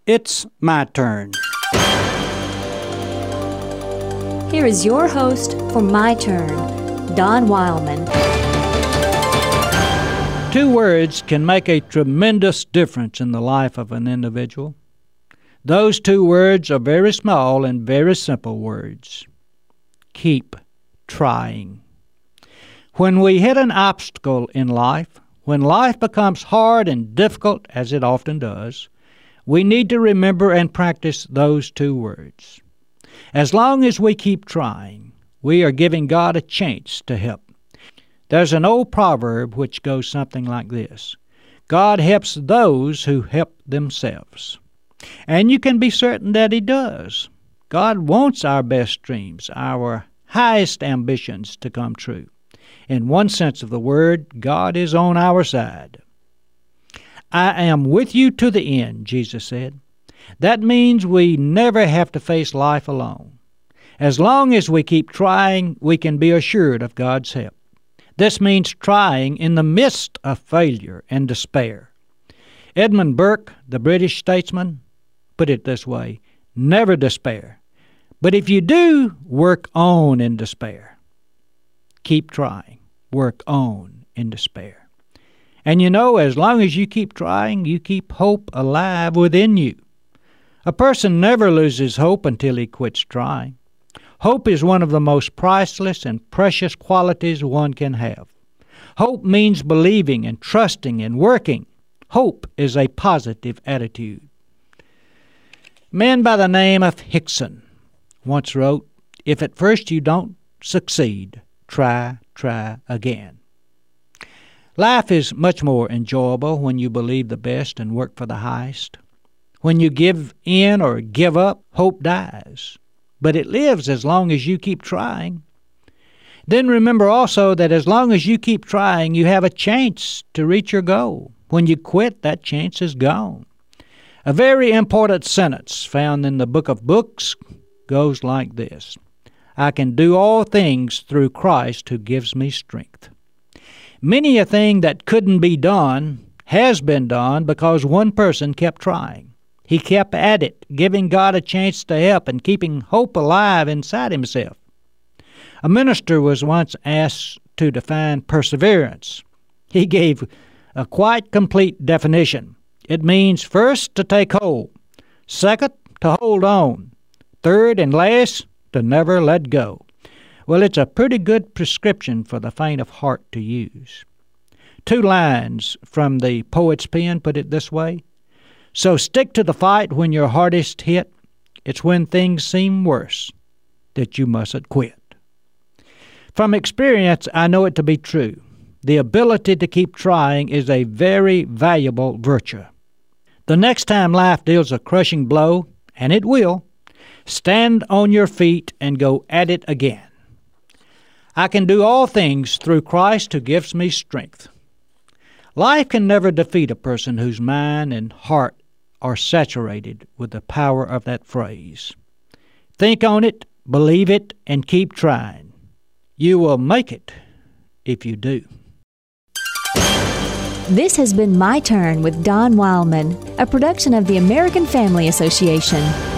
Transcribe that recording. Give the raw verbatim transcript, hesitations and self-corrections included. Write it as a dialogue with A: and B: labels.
A: It's my turn.
B: Here is your host for My Turn, Don Wildman.
A: Two words can make a tremendous difference in the life of an individual. Those two words are very small and very simple words. Keep trying. When we hit an obstacle in life, when life becomes hard and difficult, as it often does, we need to remember and practice those two words. As long as we keep trying, we are giving God a chance to help. There's an old proverb which goes something like this: God helps those who help themselves. And you can be certain that He does. God wants our best dreams, our highest ambitions to come true. In one sense of the word, God is on our side. I am with you to the end, Jesus said. That means we never have to face life alone. As long as we keep trying, we can be assured of God's help. This means trying in the midst of failure and despair. Edmund Burke, the British statesman, put it this way: never despair. But if you do, work on in despair. Keep trying. Work on in despair. And you know, as long as you keep trying, you keep hope alive within you. A person never loses hope until he quits trying. Hope is one of the most priceless and precious qualities one can have. Hope means believing and trusting and working. Hope is a positive attitude. A man by the name of Hickson once wrote, "If at first you don't succeed, try, try again." Life is much more enjoyable when you believe the best and work for the highest. When you give in or give up, hope dies. But it lives as long as you keep trying. Then remember also that as long as you keep trying, you have a chance to reach your goal. When you quit, that chance is gone. A very important sentence found in the book of books goes like this: I can do all things through Christ who gives me strength. Many a thing that couldn't be done has been done because one person kept trying. He kept at it, giving God a chance to help and keeping hope alive inside himself. A minister was once asked to define perseverance. He gave a quite complete definition. It means first to take hold, second to hold on, third and last to never let go. Well, it's a pretty good prescription for the faint of heart to use. Two lines from the poet's pen put it this way: so stick to the fight when you're hardest hit. It's when things seem worse that you mustn't quit. From experience, I know it to be true. The ability to keep trying is a very valuable virtue. The next time life deals a crushing blow, and it will, stand on your feet and go at it again. I can do all things through Christ who gives me strength. Life can never defeat a person whose mind and heart are saturated with the power of that phrase. Think on it, believe it, and keep trying. You will make it if you do.
B: This has been My Turn with Don Wildman, a production of the American Family Association.